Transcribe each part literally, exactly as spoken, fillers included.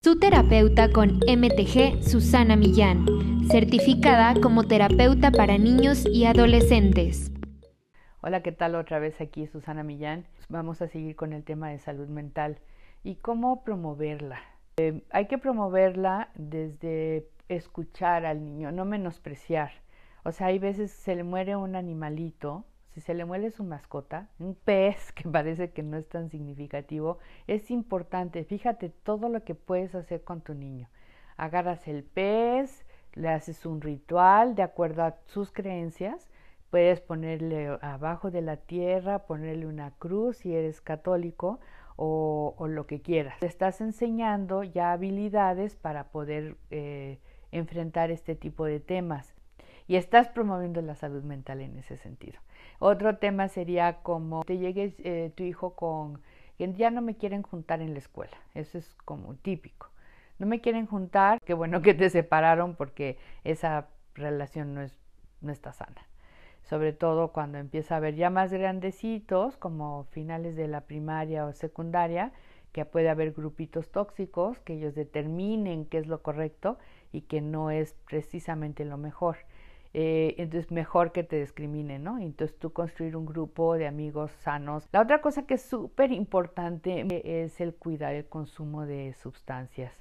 Su terapeuta con M T G, Susana Millán, certificada como terapeuta para niños y adolescentes. Hola, ¿qué tal? Otra vez aquí Susana Millán. Vamos a seguir con el tema de salud mental y cómo promoverla. Eh, hay que promoverla desde escuchar al niño, no menospreciar. O sea, hay veces se le muere un animalito, si se le muere su mascota, un pez que parece que no es tan significativo, es importante. Fíjate todo lo que puedes hacer con tu niño. Agarras el pez, le haces un ritual de acuerdo a sus creencias. Puedes ponerle abajo de la tierra, ponerle una cruz si eres católico o, o lo que quieras. Te estás enseñando ya habilidades para poder eh, enfrentar este tipo de temas y estás promoviendo la salud mental en ese sentido. Otro tema sería como te llegue eh, tu hijo con que ya no me quieren juntar en la escuela. Eso es como típico. No me quieren juntar, qué bueno que te separaron porque esa relación no, es, no está sana. Sobre todo cuando empieza a haber ya más grandecitos, como finales de la primaria o secundaria, que puede haber grupitos tóxicos, que ellos determinen qué es lo correcto y que no es precisamente lo mejor. Eh, entonces mejor que te discriminen, ¿no? Entonces tú construir un grupo de amigos sanos. La otra cosa que es súper importante es el cuidar el consumo de sustancias.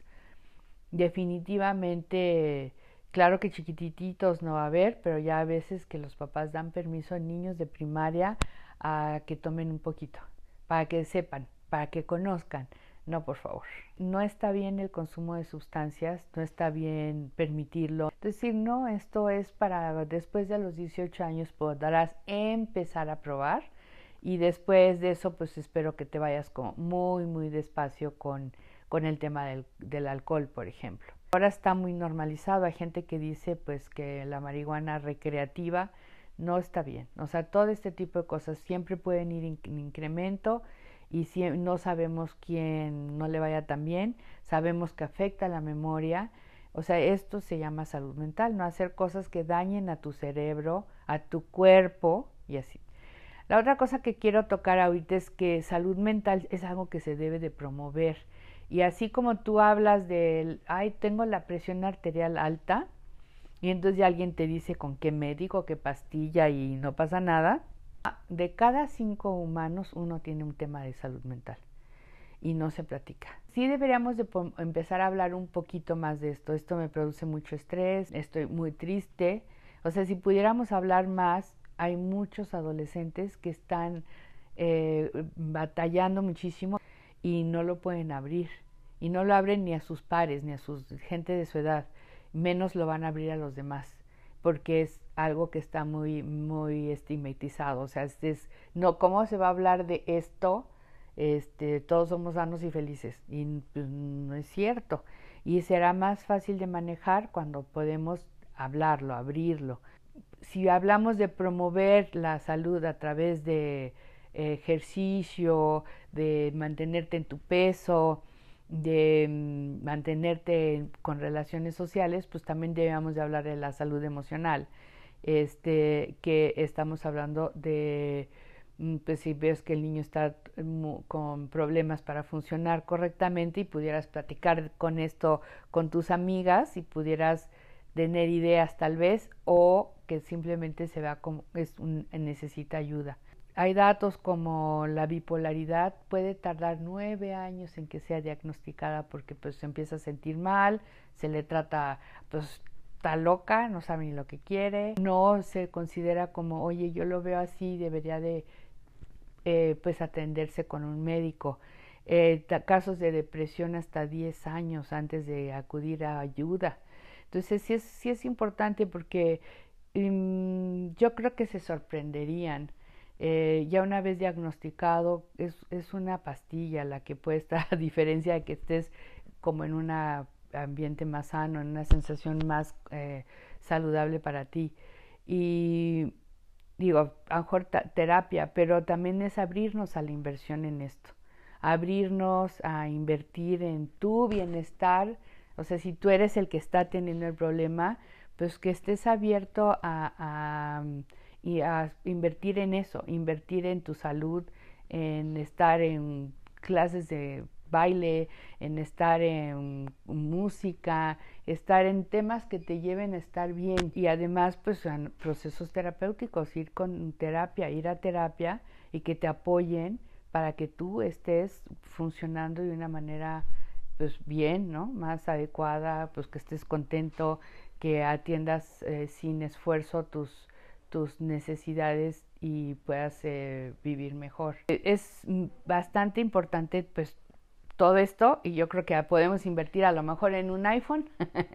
Definitivamente, claro que chiquititos no va a haber, pero ya a veces que los papás dan permiso a niños de primaria a que tomen un poquito, para que sepan, para que conozcan. No, por favor. No está bien el consumo de sustancias, no está bien permitirlo. Decir, no, esto es para después de los dieciocho años podrás empezar a probar y después de eso pues espero que te vayas como muy, muy despacio con, con el tema del, del alcohol, por ejemplo. Ahora está muy normalizado, hay gente que dice pues que la marihuana recreativa no está bien. O sea, todo este tipo de cosas siempre pueden ir en incremento y si no sabemos quién no le vaya tan bien, sabemos que afecta la memoria. O sea, esto se llama salud mental, no hacer cosas que dañen a tu cerebro, a tu cuerpo y así. La otra cosa que quiero tocar ahorita es que salud mental es algo que se debe de promover. Y así como tú hablas del, ay, tengo la presión arterial alta, y entonces ya alguien te dice con qué médico, qué pastilla y no pasa nada, de cada cinco humanos uno tiene un tema de salud mental y no se platica. Sí deberíamos de empezar a hablar un poquito más de esto. Esto me produce mucho estrés, estoy muy triste. O sea, si pudiéramos hablar más, hay muchos adolescentes que están eh, batallando muchísimo y no lo pueden abrir. Y no lo abren ni a sus pares, ni a su gente de su edad. Menos lo van a abrir a los demás, porque es algo que está muy, muy estigmatizado. O sea, es, es, no, ¿cómo se va a hablar de esto? Este, todos somos sanos y felices. Y pues, no es cierto. Y será más fácil de manejar cuando podemos hablarlo, abrirlo. Si hablamos de promover la salud a través de ejercicio, de mantenerte en tu peso, de mm, mantenerte con relaciones sociales, pues también debemos de hablar de la salud emocional, este, que estamos hablando de, pues si ves que el niño está con problemas para funcionar correctamente y pudieras platicar con esto con tus amigas y pudieras tener ideas tal vez, o que simplemente se vea como es un, necesita ayuda. Hay datos como la bipolaridad puede tardar nueve años en que sea diagnosticada porque pues se empieza a sentir mal, se le trata, pues está loca, no sabe ni lo que quiere, no se considera como, oye, yo lo veo así, debería de eh, pues atenderse con un médico. Eh, casos de depresión hasta diez años antes de acudir a ayuda. Entonces sí es, sí es importante porque um, yo creo que se sorprenderían. Eh, ya una vez diagnosticado, es, es una pastilla la que puede estar, a diferencia de que estés como en un ambiente más sano, en una sensación más eh, saludable para ti. Y digo, a lo mejor terapia, pero también es abrirnos a la inversión en esto, abrirnos a invertir en tu bienestar. O sea, si tú eres el que está teniendo el problema, pues que estés abierto a, a y a invertir en eso, invertir en tu salud, en estar en clases de baile, en estar en música, estar en temas que te lleven a estar bien y además pues en procesos terapéuticos, ir con terapia, ir a terapia y que te apoyen para que tú estés funcionando de una manera pues bien, ¿no? Más adecuada, pues que estés contento, que atiendas eh, sin esfuerzo tus, tus necesidades y puedas eh, vivir mejor. Es bastante importante pues todo esto y yo creo que podemos invertir a lo mejor en un iPhone,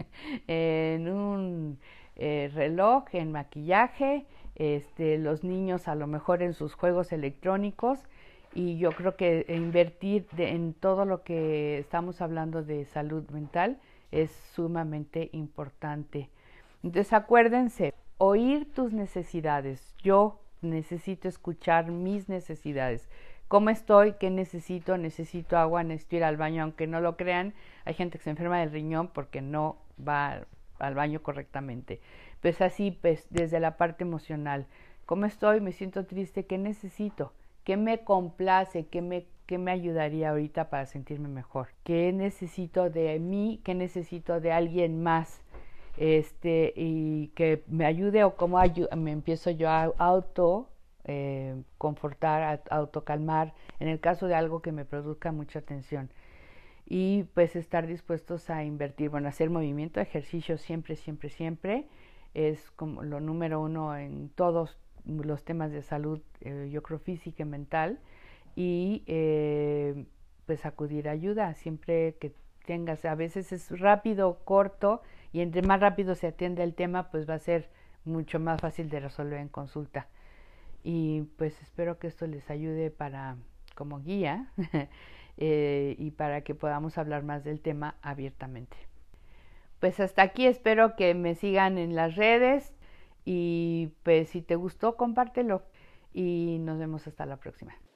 en un eh, reloj, en maquillaje, este, los niños a lo mejor en sus juegos electrónicos y yo creo que invertir de, en todo lo que estamos hablando de salud mental es sumamente importante. Entonces acuérdense, oír tus necesidades. Yo necesito escuchar mis necesidades. ¿Cómo estoy? ¿Qué necesito? Necesito agua, necesito ir al baño, aunque no lo crean. Hay gente que se enferma del riñón porque no va al baño correctamente. Pues así, pues desde la parte emocional. ¿Cómo estoy? Me siento triste. ¿Qué necesito? ¿Qué me complace? ¿Qué me, qué me ayudaría ahorita para sentirme mejor? ¿Qué necesito de mí? ¿Qué necesito de alguien más? Este, y que me ayude o cómo me empiezo yo a auto eh, confortar, a autocalmar en el caso de algo que me produzca mucha tensión. Y pues estar dispuestos a invertir, bueno, hacer movimiento, ejercicio siempre, siempre, siempre es como lo número uno en todos los temas de salud, eh, yo creo física y mental, y eh, pues acudir a ayuda siempre que tengas, a veces es rápido, corto, y entre más rápido se atiende el tema, pues va a ser mucho más fácil de resolver en consulta. Y pues espero que esto les ayude para como guía eh, y para que podamos hablar más del tema abiertamente. Pues hasta aquí, espero que me sigan en las redes y pues si te gustó, compártelo y nos vemos hasta la próxima.